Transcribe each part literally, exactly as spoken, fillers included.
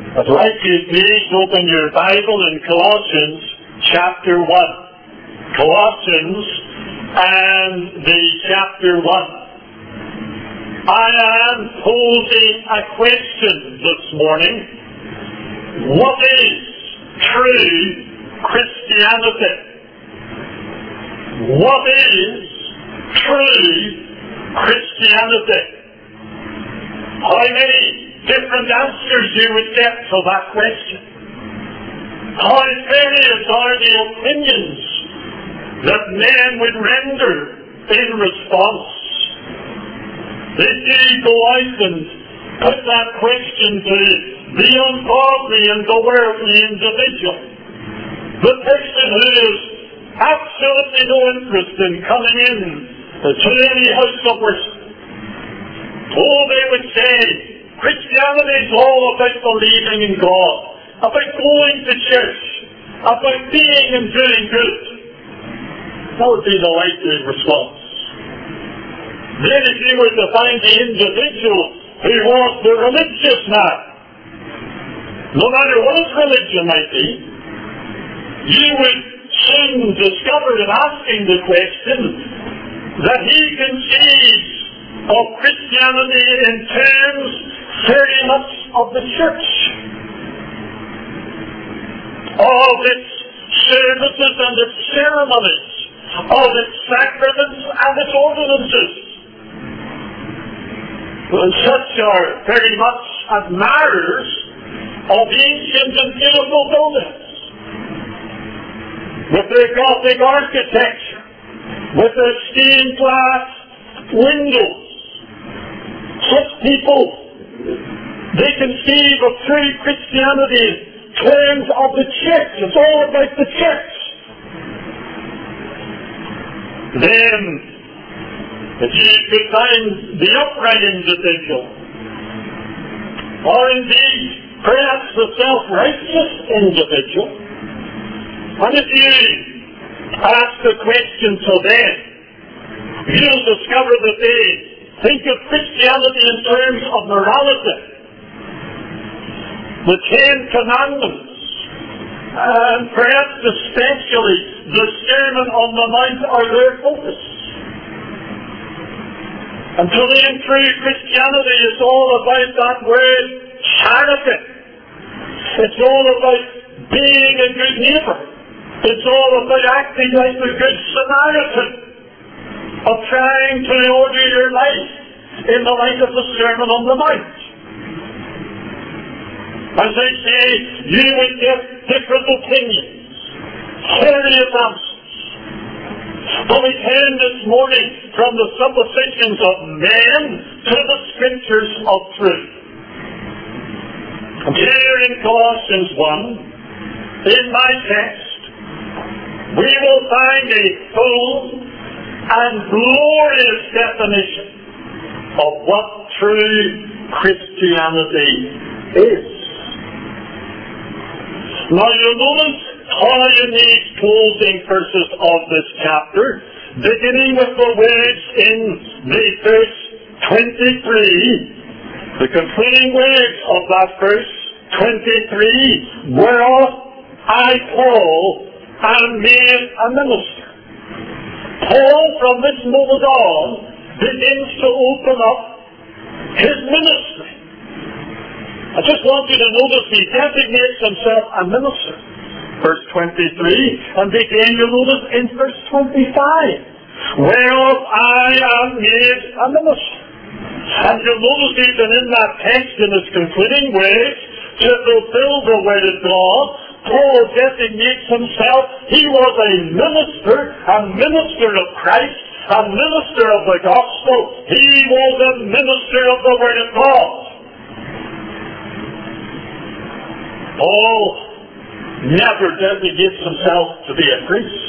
I'd like you to please open your Bible in Colossians chapter one. Colossians and the chapter one. I am posing a question this morning. What is true Christianity? What is true Christianity? How many different answers you would get to that question? How various are the opinions that men would render in response? They do go out and put that question to the ungodly and the worldly individual. The person who has absolutely no interest in coming in to any house of worship. Oh, they would say, Christianity is all about believing in God, about going to church, about being and doing good. That would be the likely response. Then if you were to find the individual who was the religious man, no matter what his religion might be, you would soon discover in asking the question that he conceives of Christianity in terms very much of the church, of its services and its ceremonies, of its sacraments and its ordinances. And such are very much admirers of ancient and beautiful buildings, with their Gothic architecture, with their stained glass windows. Such people, they conceive of true Christianity in terms of the church. It's all about the church. Then, if you could find the upright individual, or indeed perhaps the self-righteous individual, and if you ask the question to them, you'll discover that they think of Christianity in terms of morality. The Ten Commandments, and perhaps especially the Sermon on the Mount are their focus. And to them, true Christianity is all about that word charity. It's all about being a good neighbour. It's all about acting like the Good Samaritan, of trying to order your life in the light of the Sermon on the Mount. As I say, you would get different opinions, various answers. But we turn this morning from the suppositions of men to the Scriptures of truth. And here in Colossians one, in my text, we will find a full and glorious definition of what true Christianity is. Now you'll notice how in these closing verses of this chapter, beginning with the words in the verse twenty-three, the concluding words of that verse twenty-three, whereof I, Paul, am made a minister. Paul, from this moment on, begins to open up his ministry. I just want you to notice he designates himself a minister. Verse twenty-three, and again you notice in verse twenty-five, whereof I am made a minister. And you'll notice even in that text, in his concluding words, to fulfill the word of God, Paul designates himself, he was a minister, a minister of Christ, a minister of the gospel. He was a minister of the word of God. Paul never designates himself to be a priest.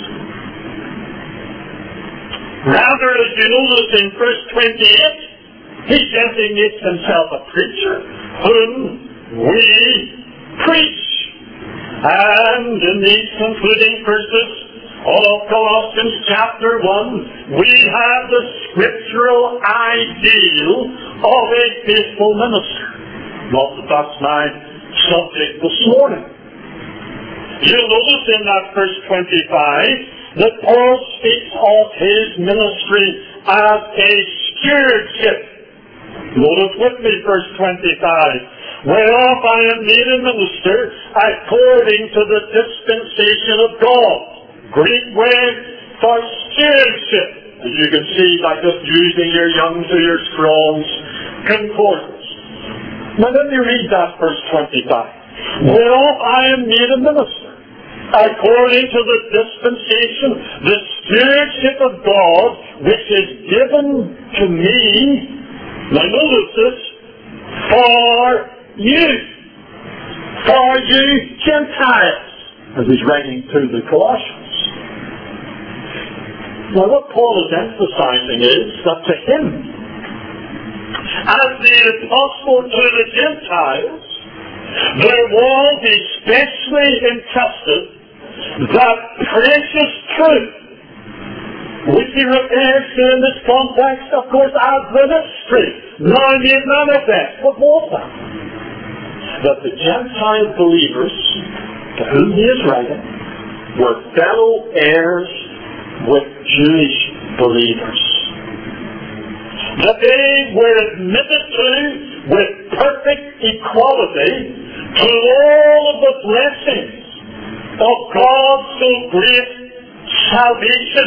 Rather, as you notice in verse twenty-eight, he designates himself a preacher whom we preach. And in these concluding verses of Colossians chapter one, we have the scriptural ideal of a faithful minister. Not that that's my subject this morning. You'll notice in that verse twenty-five that Paul speaks of his ministry as a stewardship. Notice with me verse twenty-five. Whereof I am made a minister according to the dispensation of God. Greek word for stewardship. As you can see by just using your Young's or your Strong's concordance. Now let me read that verse twenty-five. Whereof I am made a minister according to the dispensation, the stewardship of God, which is given to me, now notice this, for you, for you Gentiles, as he's writing to the Colossians. Now what Paul is emphasizing is that to him, as the apostle to the Gentiles, there was especially entrusted that precious truth, which he refers to in this context, of course, as the mystery, now made manifest. What was that? That the Gentile believers, to whom he is writing, were fellow heirs with Jewish believers. That they were admitted to with perfect equality to all of the blessings of God's so great salvation.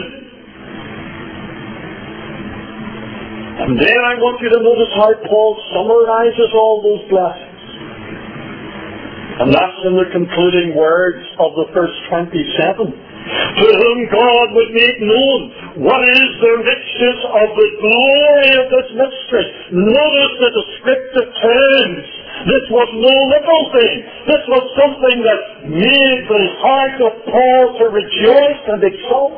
And then I want you to notice how Paul summarizes all those blessings. And that's in the concluding words of the verse twenty-seven. To whom God would make known what is the riches of the glory of this mystery. Notice the descriptive terms. This was no little thing. This was something that made the heart of Paul to rejoice and exult.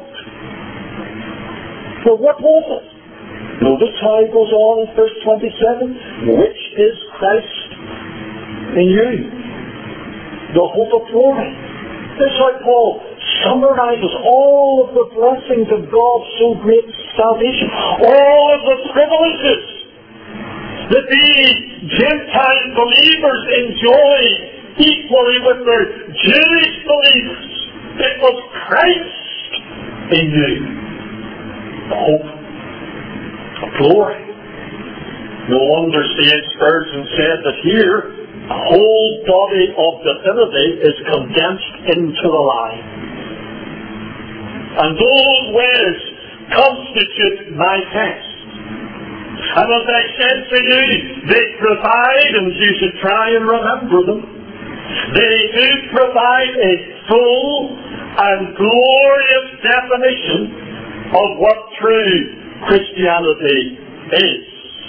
For what was it? Notice how it goes on in verse twenty-seven. Which is Christ in you, the hope of glory. This is how Paul summarizes all of the blessings of God's so great salvation, all of the privileges that these Gentile believers enjoy equally with their Jewish believers. It was Christ in you, the hope of glory. No wonder Saint Spurgeon said that here the whole body of divinity is condensed into the line. And those words constitute my text. And as I said to you, they provide, and you should try and remember them, they do provide a full and glorious definition of what true Christianity is.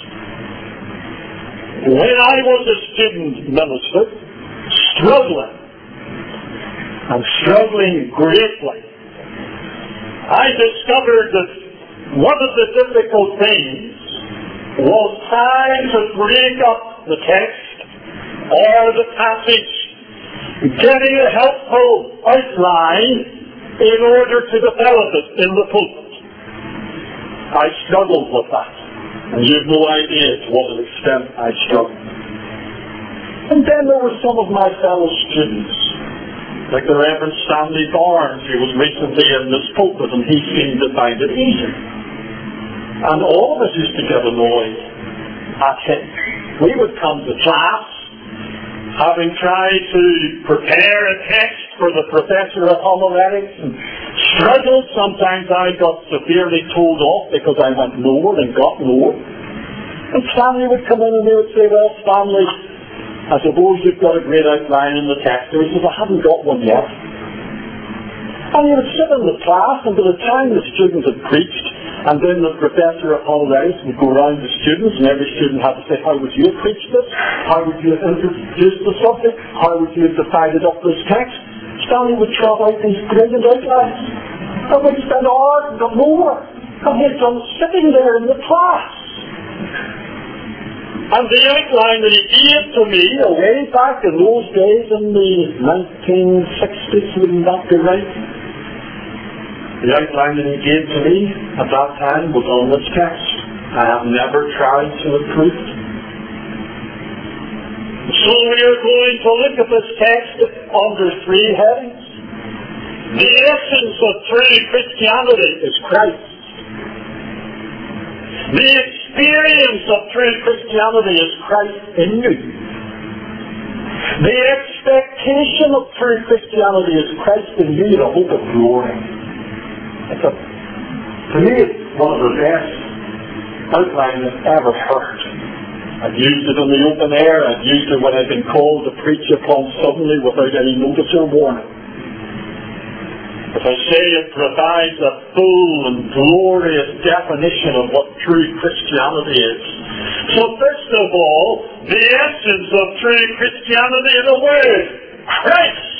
When I was a student minister, struggling, and struggling greatly, I discovered that one of the difficult things was trying to break up the text or the passage, getting a helpful outline in order to develop it in the pulpit. I struggled with that. And you have no idea to what an extent I struggled. And then there were some of my fellow students, like the Reverend Stanley Barnes, who was recently in this pulpit, and he seemed to find it easy. And all of us used to get annoyed at him. We would come to class, having tried to prepare a text for the professor of homiletics, and struggled. Sometimes I got severely told off because I went lower and got lower. And Stanley would come in and they would say, well, Stanley, I suppose you've got a great outline in the text. And he says, I haven't got one yet. And he would sit in the class, and by the time the students had preached, and then the professor of homiletics would go around to students, and every student had to say, how would you have preached this? How would you have introduced the subject? How would you have divided up this text? Stanley would trot out these brilliant outlines. And we'd spend hours and got more. And he'd done sitting there in the class. And the outline that he gave to me, way back in those days in the nineteen sixties, wouldn't that be right? The outline that he gave to me at that time was on this text. I have never tried to improve it. So we are going to look at this text under three headings. The essence of true Christianity is Christ. The experience of true Christianity is Christ in you. The expectation of true Christianity is Christ in you, the hope of glory. It's a, to me, it's one of the best outlines I've ever heard. I've used it in the open air. I've used it when I've been called to preach upon suddenly without any notice or warning. As I say, it provides a full and glorious definition of what true Christianity is. So first of all, the essence of true Christianity is a word, Christ.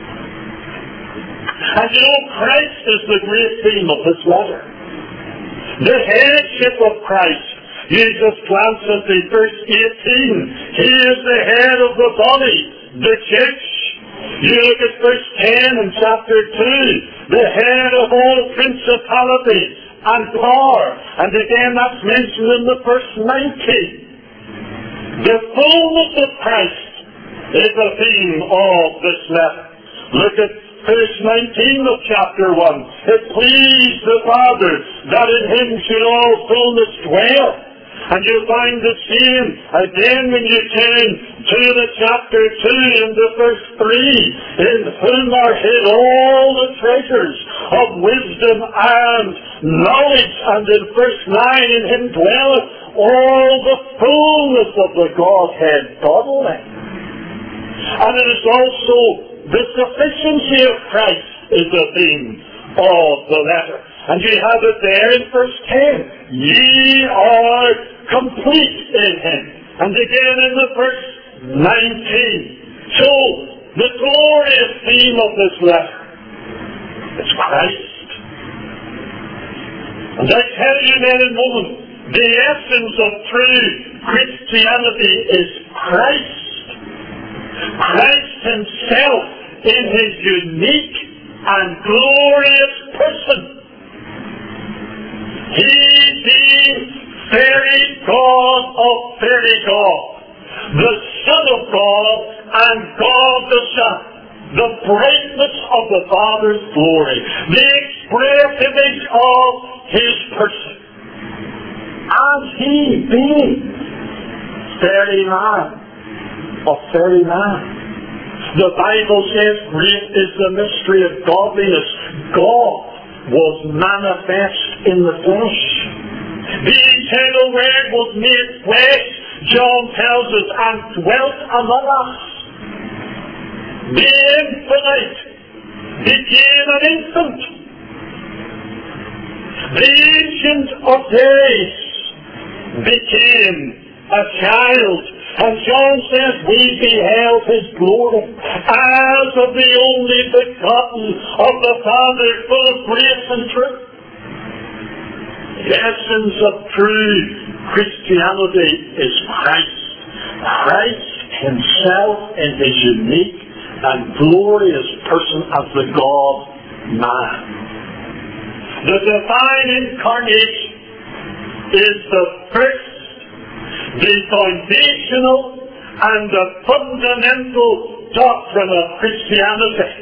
And you know, Christ is the great theme of this letter. The headship of Christ. You just glance at the verse eighteen. He is the head of the body, the church. You look at verse ten in chapter two. The head of all principality and power. And again that's mentioned in the verse nineteen. The fullness of Christ is the theme of this letter. Look at verse nineteen of chapter one. It pleased the Father that in Him should all fullness dwell. And you find the same again when you turn to the chapter two and the verse three. In whom are hid all the treasures of wisdom and knowledge. And in verse nine, in Him dwelleth all the fullness of the Godhead bodily. And it is also the sufficiency of Christ is the theme of the letter. And you have it there in verse ten. Ye are complete in Him. And again in the verse nineteen. So, the glorious theme of this letter is Christ. And I tell you men and women, the essence of true Christianity is Christ. Christ Himself in His unique and glorious person. He being very God of very God, the Son of God and God the Son, the brightness of the Father's glory, the express image of His person. And He being very man, of very man. The Bible says, great is the mystery of godliness. God was manifest in the flesh. The eternal Word was made flesh, John tells us, and dwelt among us. The infinite became an infant. The Ancient of Days became a child. And John says, we beheld His glory as of the only begotten of the Father, full of grace and truth. The essence of true Christianity is Christ. Christ Himself in His unique and glorious person as the God-man. The divine incarnation is the first, the foundational and the fundamental doctrine of Christianity.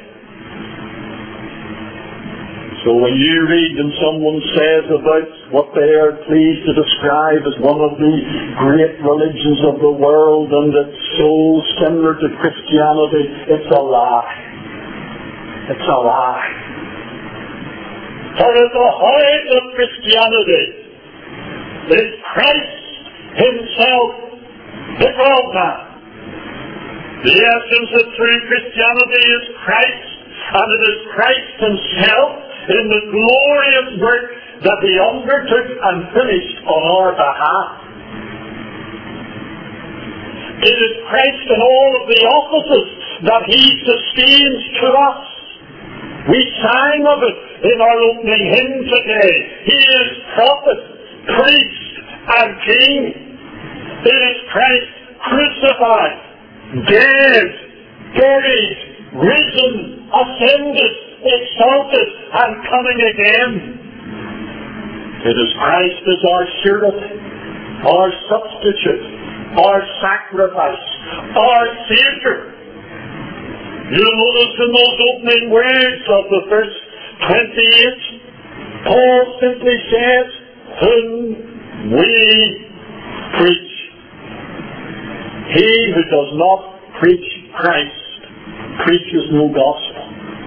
So when you read and someone says about what they are pleased to describe as one of the great religions of the world and it's so similar to Christianity, it's a lie. It's a lie. For at the heart of Christianity is Christ Himself, the God-man. The essence of true Christianity is Christ, and it is Christ Himself in the glorious work that He undertook and finished on our behalf. It is Christ in all of the offices that He sustains to us. We sang of it in our opening hymn today. He is prophet, priest, and king. It is Christ crucified, dead, buried, risen, ascended, exalted, and coming again. It is Christ as our surety, our substitute, our sacrifice, our Savior. You'll notice in those opening words of the verse twenty-eight, Paul simply says, whom we preach. He who does not preach Christ preaches no gospel.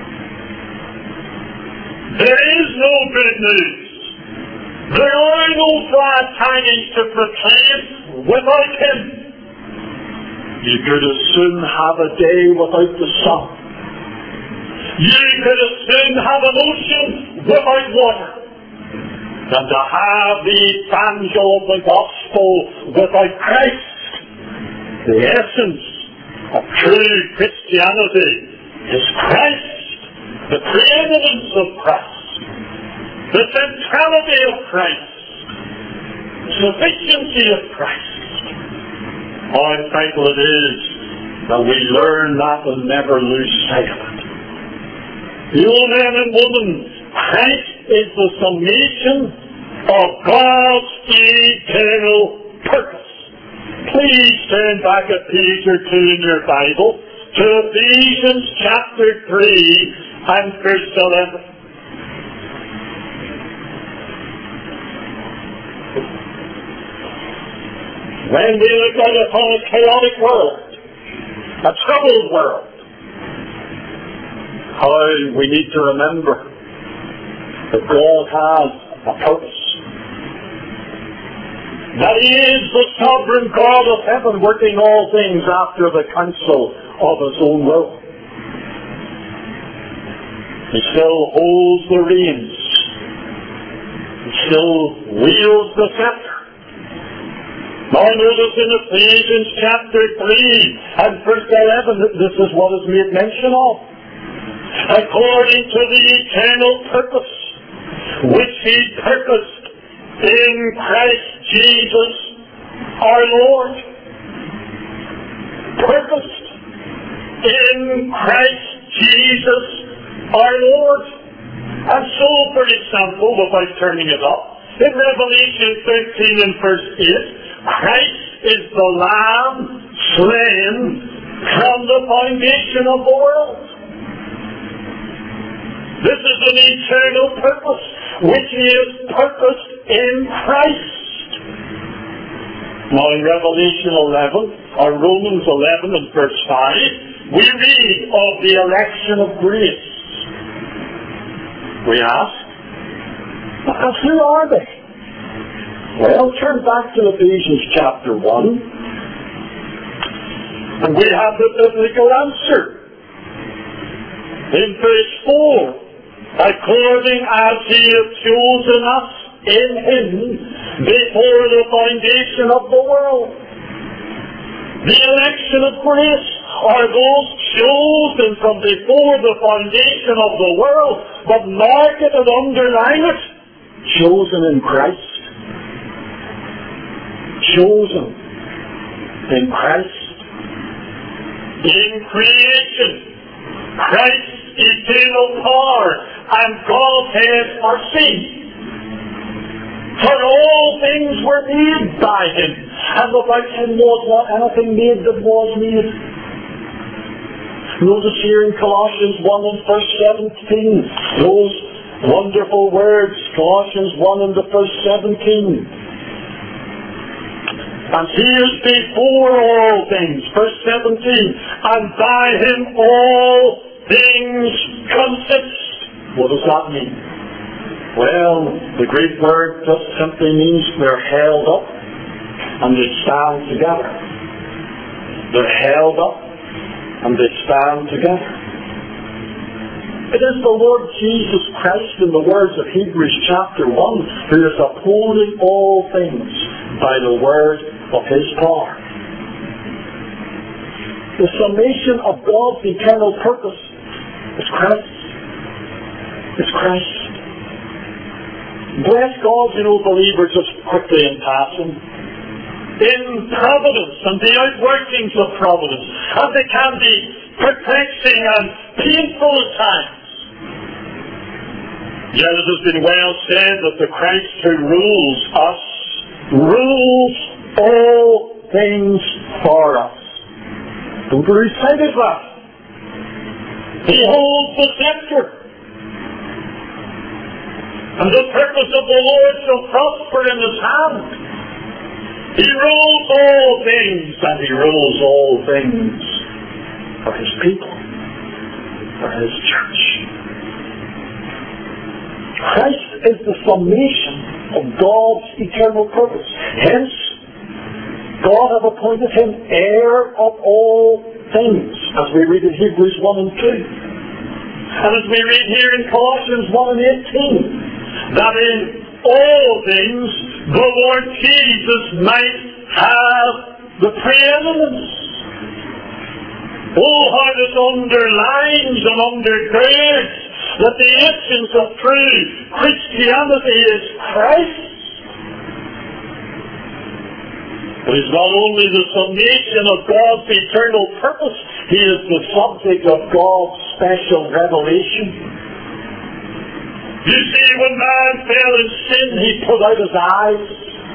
There is no good news. There are no glad tidings to proclaim without Him. You could as soon have a day without the sun. You could as soon have an ocean without water than to have the evangel of the gospel without Christ. The essence of true Christianity is Christ, the preeminence of Christ, the centrality of Christ, the sufficiency of Christ. How vital it is that we learn that and never lose sight of it. You men and women, Christ is the summation of God's eternal purpose. Please turn back a page or two in your Bible to Ephesians chapter three and verse eleven. When we look out upon a chaotic world, a troubled world, how we need to remember that God has a purpose. That He is the sovereign God of heaven, working all things after the counsel of His own will. He still holds the reins. He still wields the scepter. Now notice in Ephesians chapter three and verse eleven, this is what is made mention of. According to the eternal purpose which He purposed in Christ Jesus our Lord. Purposed in Christ Jesus our Lord. And so, for example, without turning it up, in Revelation thirteen and verse eight, Christ is the Lamb slain from the foundation of the world. This is an eternal purpose which He has purposed in Christ. Now in Revelation eleven, or Romans eleven and verse five, we read of the election of grace. We ask, but who are they? Well, turn back to Ephesians chapter one, and we have the biblical answer. In verse four, according as He has chosen us in Him before the foundation of the world. The election of grace are those chosen from before the foundation of the world, but mark it and underline it, chosen in Christ. Chosen in Christ. In creation, Christ's eternal power and Godhead are seen. For all things were made by Him, and without Him was not anything made that was made. Notice here in Colossians one and verse seventeen, those wonderful words, Colossians one and the verse seventeen. And He is before all things, verse seventeen, and by Him all things consist. What does that mean? Well, the Greek word just simply means they're held up and they stand together. They're held up and they stand together. It is the Lord Jesus Christ, in the words of Hebrews chapter one, who is upholding all things by the word of His power. The summation of God's eternal purpose is Christ. It's Christ. Bless God, you know, believers, just quickly in passing. In providence and the outworkings of providence, and they can be perplexing and painful at times. Yet it has been well said that the Christ who rules us rules all things for us. Don't lose sight of that. He holds the scepter. And the purpose of the Lord shall prosper in his hand. He rules all things, and he rules all things for his people, for his church. Christ is the summation of God's eternal purpose. Hence, God hath appointed him heir of all things, as we read in Hebrews one and two. And as we read here in Colossians one and eighteen, that in all things the Lord Jesus might have the preeminence. Oh, how this underlines and undergirds that the essence of true Christianity is Christ. But he's not only the summation of God's eternal purpose, he is the subject of God's special revelation. You see, when man fell in sin, he put out his eyes.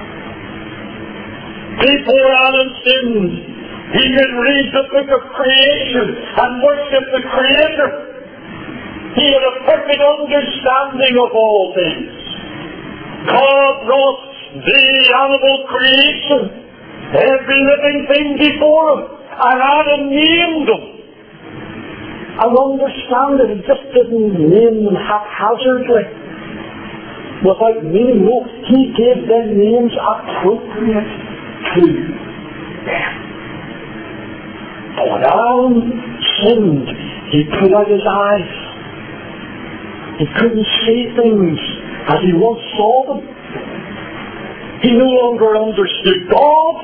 Before Adam sinned, he could read the book of creation and worship the Creator. He had a perfect understanding of all things. God wrought the animal creation, every living thing before him, and Adam named them. And understand that he just didn't name them haphazardly, without meaning. No, he gave them names appropriate to them. But when Adam sinned, he put out his eyes. He couldn't see things as he once saw them. He no longer understood God.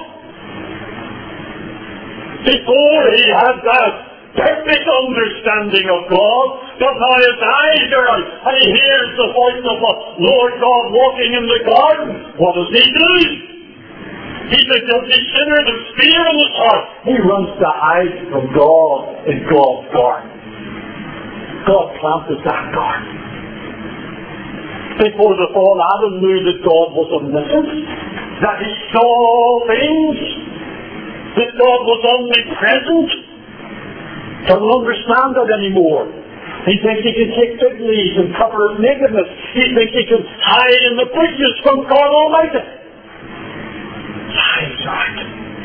Before he had that perfect understanding of God, but now his eyes are out and he hears the voice of the Lord God walking in the garden. What does he do? He's a guilty sinner, there's fear in his heart. He runs to hide from God in God's garden. God planted that garden. Before the fall, Adam knew that God was omniscient, that he saw all things, that God was omnipresent. Doesn't understand that anymore. He thinks he can take fig leaves and cover his nakedness. He thinks he can hide in the bushes from God Almighty. Hides out.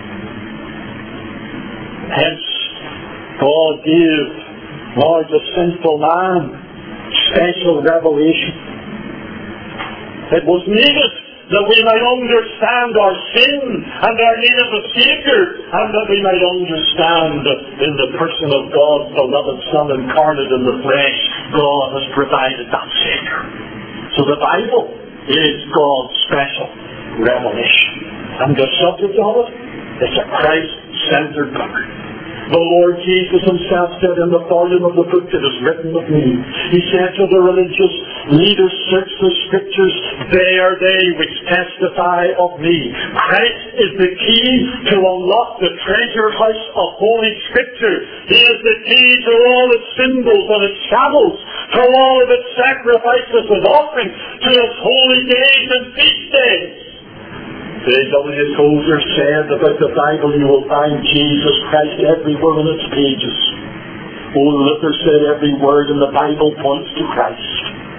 Hence, God gave now the sinful man special revelation. It was needed that we might understand our sin and our need of a Savior, and that we might understand in the person of God's beloved Son incarnate in the flesh, God has provided that Savior. So the Bible is God's special revelation. And the subject of it is a Christ-centered book. The Lord Jesus himself said in the volume of the book that is written of me, he said to the religious leaders, search the scriptures, they are they which testify of me. Christ is the key to unlock the treasure house of Holy Scripture. He is the key to all its symbols and its shadows, to all of its sacrifices and offerings, to its holy days and feast days. A W Tozer said about the Bible, you will find Jesus Christ everywhere in its pages. Old Luther said every word in the Bible points to Christ.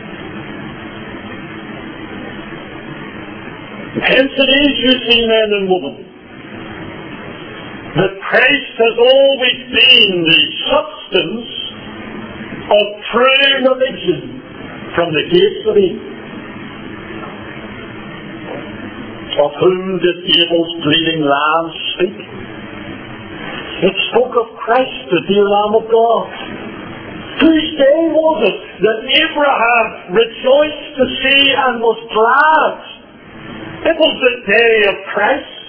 Hence it is, you see, men and women, that Christ has always been the substance of true religion from the gates of Eden. Of whom did Abel's bleeding lamb speak? It spoke of Christ, the dear Lamb of God. Whose day was it that Abraham rejoiced to see and was glad? It was the day of Christ.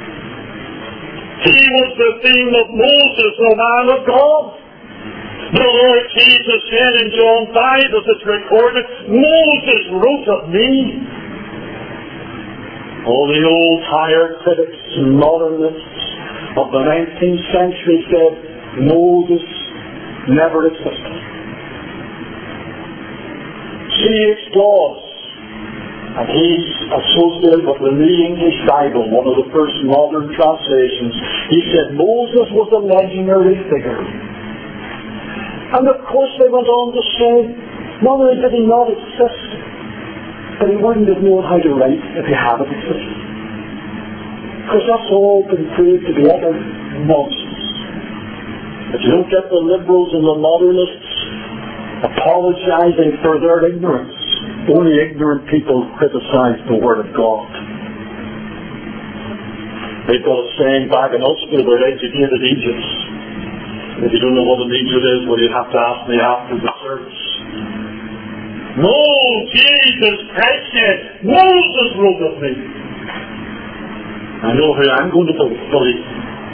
He was the theme of Moses, the man of God. The Lord Jesus said in John five, as it's recorded, Moses wrote of me. All the old higher critics and modernists of the nineteenth century said Moses never existed. C H Dawes And he's associated with the New English Bible, one of the first modern translations. He said Moses was a legendary figure. And of course they went on to say, not only did he not exist, but he wouldn't have known how to write if he hadn't existed. Because that's all been proved to be utter nonsense. If you don't get the liberals and the modernists apologizing for their ignorance, only ignorant people criticize the Word of God. They've got a saying back in Ulster about educated Egypts. If you don't know what an Egypt is, well, you'd have to ask me after the service. No, Jesus Christ said, Moses wrote of me. I know who I'm going to believe.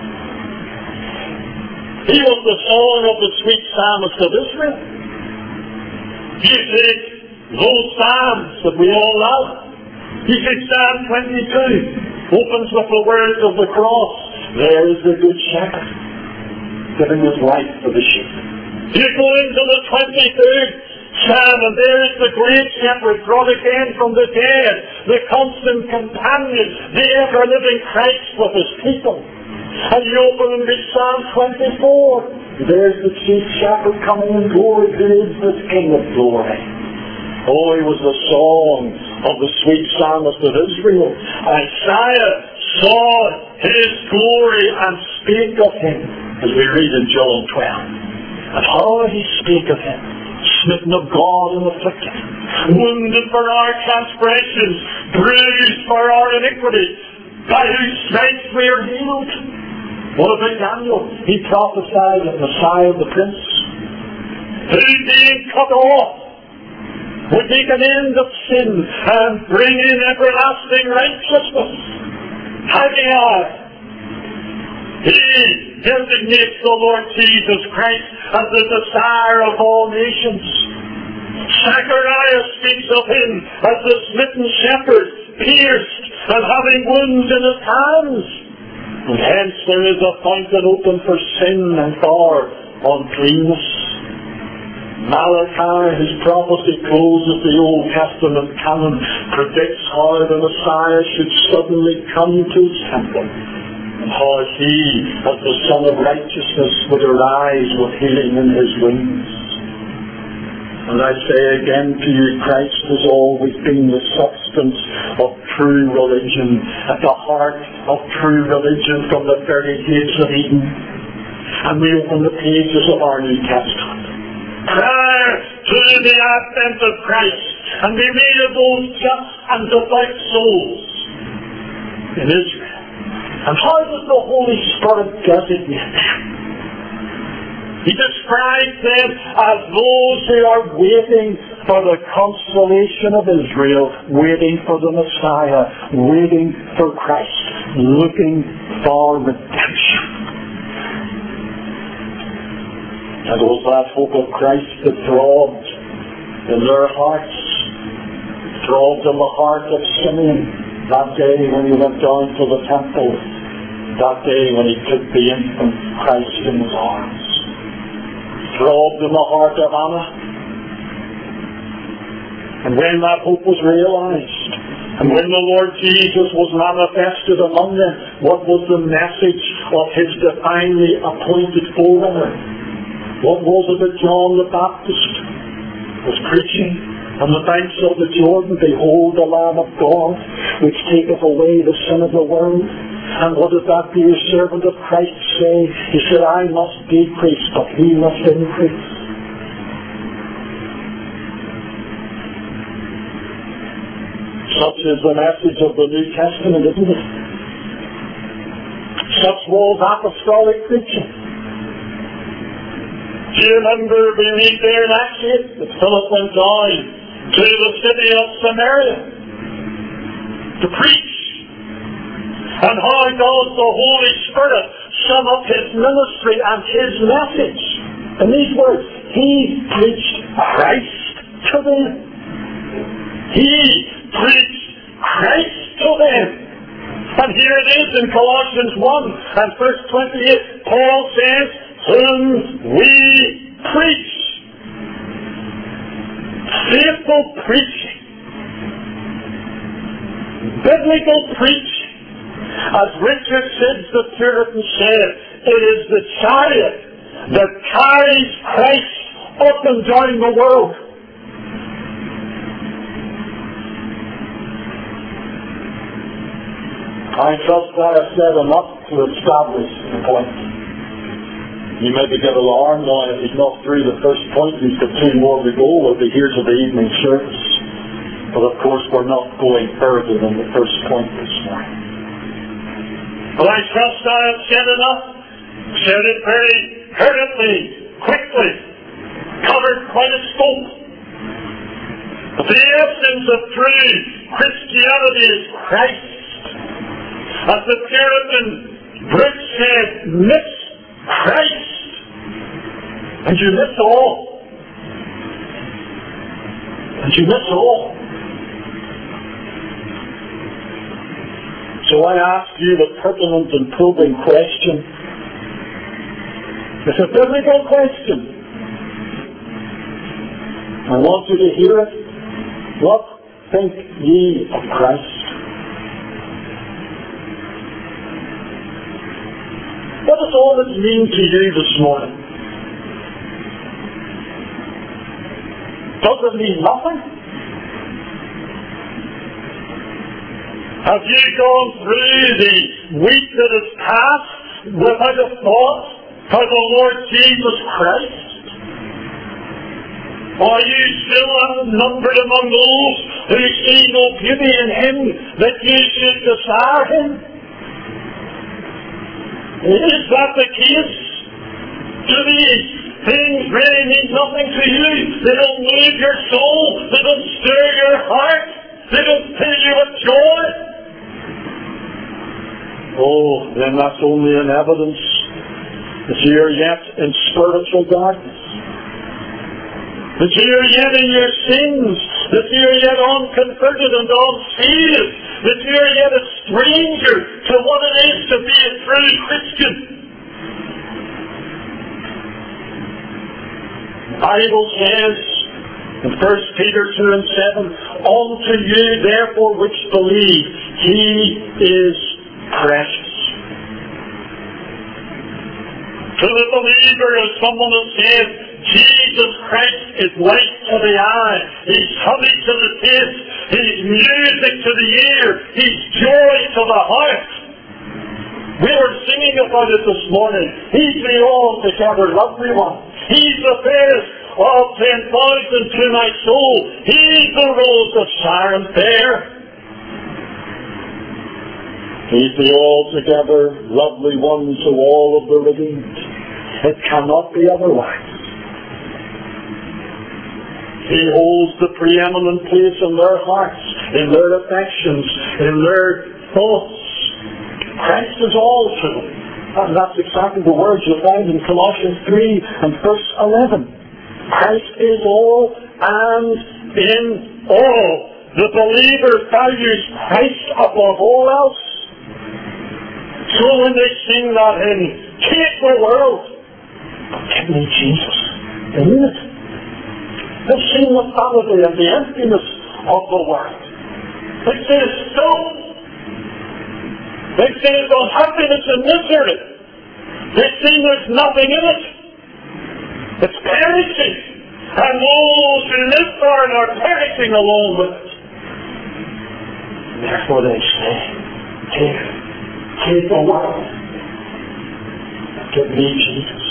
He was the song of the sweet psalmist of Israel. You take those psalms that we all love. You take Psalm twenty-two, opens with the words of the cross. There is the good shepherd, giving his life for the sheep. You go into the twenty-third Psalm, and there is the great shepherd brought again from the dead, the constant companion, the ever-living Christ with his people. And you open and read Psalm twenty-four. There's the chief shepherd coming in glory, who is this King of glory. Oh, he was the song of the sweet psalmist of Israel. Isaiah saw his glory and spake of him, as we read in John twelve. And how he spake of him, smitten of God and afflicted, wounded for our transgressions, bruised for our iniquity, by whose stripes we are healed. What about Daniel? He prophesied of Messiah the Prince, who being cut off would make an end of sin and bring in everlasting righteousness. Haggai, he designates the Lord Jesus Christ as the desire of all nations. Zechariah speaks of him as the smitten shepherd, pierced and having wounds in his hands. And hence there is a fountain open for sin and for uncleanness. Malachi, his prophecy closes the Old Testament canon, predicts how the Messiah should suddenly come to his temple, and how he, as the Son of Righteousness, would arise with healing in his wings. And I say again to you, Christ has always been the substance of true religion, at the heart of true religion from the very gates of Eden. And we open the pages of our New Testament. Prior to the advent of Christ, and we read of those just and devout souls in Israel. And how does the Holy Spirit designate them? He describes them as those who are waiting for the consolation of Israel, waiting for the Messiah, waiting for Christ, looking for redemption. And it was that hope of Christ that throbbed in their hearts, throbbed in the heart of Simeon that day when he went down to the temple, that day when he took the infant Christ in his arms. Throbbed in the heart of Anna. And when that hope was realized, and when the Lord Jesus was manifested among them, what was the message of his divinely appointed forerunner? What was it that John the Baptist was preaching on the banks of the Jordan? Behold the Lamb of God, which taketh away the sin of the world. And what did that dear servant of Christ say? He said, I must decrease, but he must increase. Such is the message of the New Testament, isn't it? Such was apostolic preaching. Do you remember we read there in Acts eight that Philip went down to the city of Samaria to preach? And how does the Holy Spirit sum up his ministry and his message? In these words, he preached Christ to them. He preached Christ to them. And here it is in Colossians one and verse twenty-eight. Paul says, whom we preach. Faithful preaching Puritan said, it is the chariot that carries Christ up and down the world. I trust that I've said enough to establish the point. You maybe get alarmed now if he's not through the first point, he's got two more to go. We'll be here to the evening service. But of course we're not going further than the first point this morning. But I trust I have said enough. Said it very hurriedly, quickly. Covered quite a scope. But the essence of true Christianity is Christ. As the Puritan Brooks said, miss Christ, and you miss all. And you miss all. So I ask you the pertinent and probing question. It's a biblical question. I want you to hear it. What think ye of Christ? What does all this mean to you this morning? Does it mean nothing? Have you gone through the week that has passed without a thought for the Lord Jesus Christ? Are you still outnumbered among those who see no beauty in Him that you should desire Him? Is that the case? Do these things really mean nothing to you? They don't move your soul. They don't stir your heart. They don't fill you with joy. Oh, then that's only an evidence that you are yet in spiritual darkness. That you are yet in your sins. That you are yet unconverted and unsaved. That you are yet a stranger to what it is to be a true Christian. The Bible says in First Peter two and seven, unto you therefore which believe, He is precious. To the believer, as someone has said, Jesus Christ is light to the eye. He's honey to the taste. He's music to the ear. He's joy to the heart. We were singing about it this morning. He's the altogether lovely one. He's the fairest of ten thousand to my soul. He's the rose of Sharon fair. He's the altogether lovely one to all of the redeemed. It cannot be otherwise. He holds the preeminent place in their hearts, in their affections, in their thoughts. Christ is all to them. And that's exactly the words you find in Colossians three and verse eleven. Christ is all and in all. The believer values Christ above all else. So when they sing that hymn, take the world, but give me Jesus in it. They sing the vanity and the emptiness of the world. They say it's stone. They say it's unhappiness and misery. They say there's nothing in it. It's perishing. And those who live for it are perishing along with it. Therefore they say, take, take the world. Give me Jesus.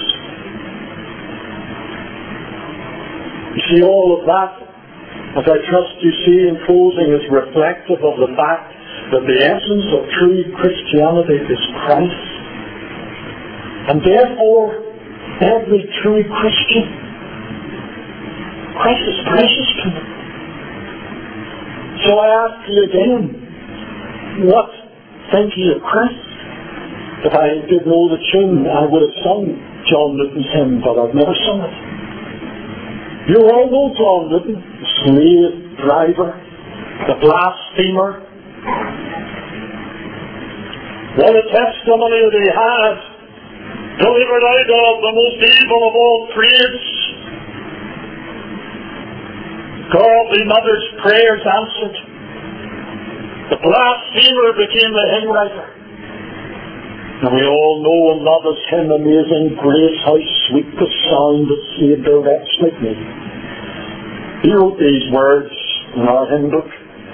You see, all of that, as I trust you see in closing, is reflective of the fact that the essence of true Christianity is Christ. And therefore, every true Christian, Christ is precious to them. So I ask you again, what think ye of Christ? If I did know the tune, I would have sung John Newton's hymn, but I've never sung it. You all know John Newton, the slave driver, the blasphemer. What a testimony that he had, delivered out of the most evil of all trades. Godly mother's prayers answered. The blasphemer became the hymn writer. And we all know and love His hymn, Amazing Grace, how sweet the sound that saved a wretch like me. He wrote these words in our hymn book.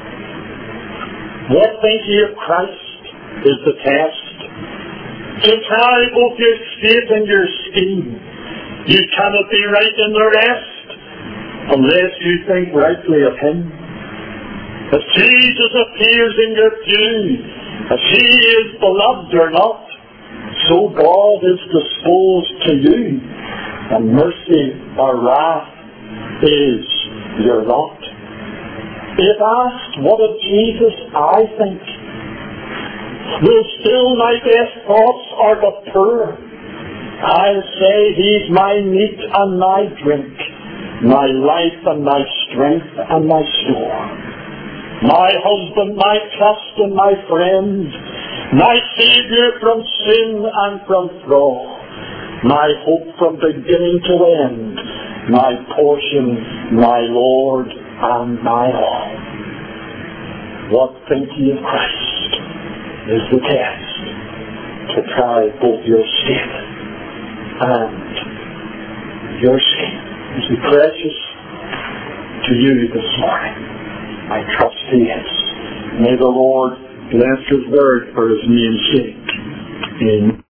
What think ye of Christ is the test. To try both your state and your scheme. You cannot be right in the rest unless you think rightly of Him. If Jesus appears in your view, if He is beloved or not, so God is disposed to you, and mercy or wrath is your lot. If asked what of Jesus I think, will still my best thoughts are but poor. I'll say He's my meat and my drink, my life and my strength and my store, my husband, my trust and my friend, my Saviour from sin and from thrall, my hope from beginning to end, my portion, my Lord and my all. What think ye of Christ is the test to try both your state and your scheme. Is He precious to you this morning? I trust He is. May the Lord bless His word for His name's sake. Amen.